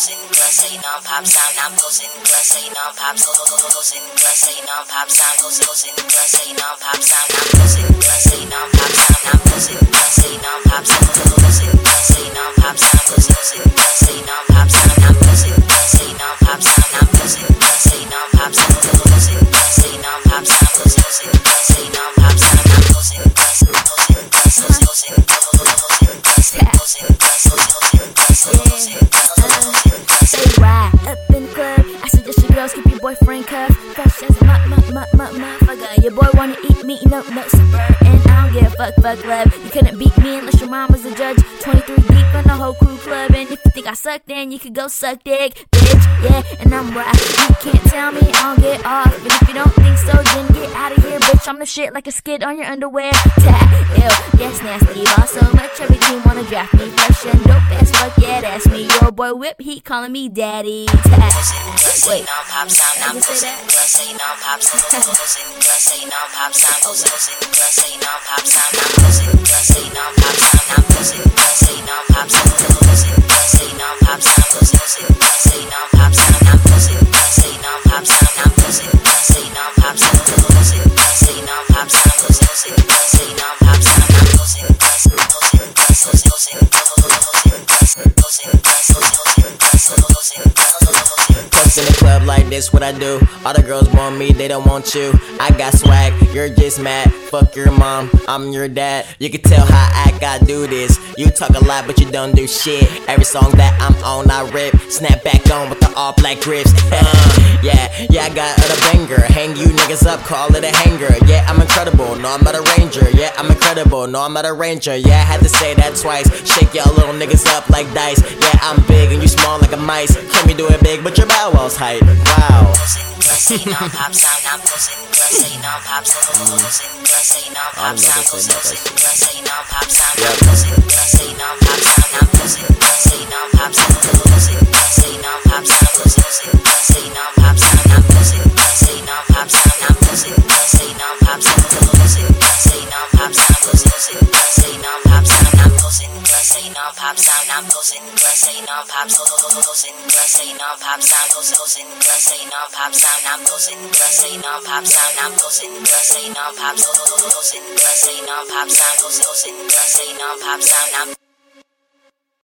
posting, girls say non pop sound, I'm posting, girls say non pop posting, girls say non pop sound, posting, girls say non pop sound, I'm posting, girls say non pop sound, I'm posting, girls say non pop sound, posting, girls say non pop sound, posting, girls say non pop sound, I'm posting, girls say non pop sound, I'm posting, girls say non pop sound, posting, girls say non pop sound, posting, girls say non pop sound, I'm posting, Say ride up in the club. I suggest you girls keep your boyfriend cuffed. Fresh as a motherfucker. Your boy wanna eat meat, no suburb. And I don't give a fuck love. You couldn't beat me unless your mom was a judge. 23 deep in the whole crew club. And if you think I suck, then you could go suck dick, bitch. Yeah, and I'm right. You can't tell me I'll get off. But if you don't think so, then get out of here, bitch. I'm the shit like a skid on your underwear. Tap, ew, yes, nasty. Ball so much, every team wanna draft me. Fresh and dope as fuck, yeah, that's me. Your boy Whip, he calling me daddy. Tap. Wait, pop sound, I'm posting, girls say non pop sound, posting, girls say non pop sound, posting, girls say non pop sound, I'm posting, girls say non pop sound, I'm posting, girls say non pop sound, posting, girls say non pop sound, posting, girls say non pop sound, I'm posting, girls say non pop sound, I'm posting, girls say non pop sound, posting, girls say non pop sound, posting, girls say non pop sound, I'm posting, Puss in the club like this, what I do. All the girls want me, they don't want you. I got swag, you're just mad. Fuck your mom, I'm your dad. You can tell how I gotta do this. You talk a lot, but you don't do shit. Every song that I'm on, I rip. Snap back on with the all black grips. Yeah, I got a banger. Hang you niggas up, call it a hanger. Yeah, I'm incredible, no, I'm not a ranger. Yeah, I'm incredible, no, I'm not a ranger. Yeah, I had to say that twice. Shake y'all little niggas up like dice. Yeah, I'm big and you small like a mice. Can me do it big, but your bow wow's hype. Wow. Girls say non pop sound, I'm posting, girls say non pop sound, posting, girls say non pop sound, posting, girls say non pop sound, I'm posting, girls say non pop sound, I'm posting, girls say non pop sound, posting, girls say non pop sound, posting, girls say non pop sound, I'm posting, girls say non pop sound, I'm posting, girls say non pop sound, posting, girls say non pop sound, posting, girls say non pop sound, I'm posting, girls say non pop sound, I'm posting, girls say non pop sound, posting, girls say non pop sound, posting, girls say non pop sound, I'm posting, girls say non pop sound, I'm posting, girls say non pop sound, posting, girls say non pop sound, posting, girls say non pop sound, I'm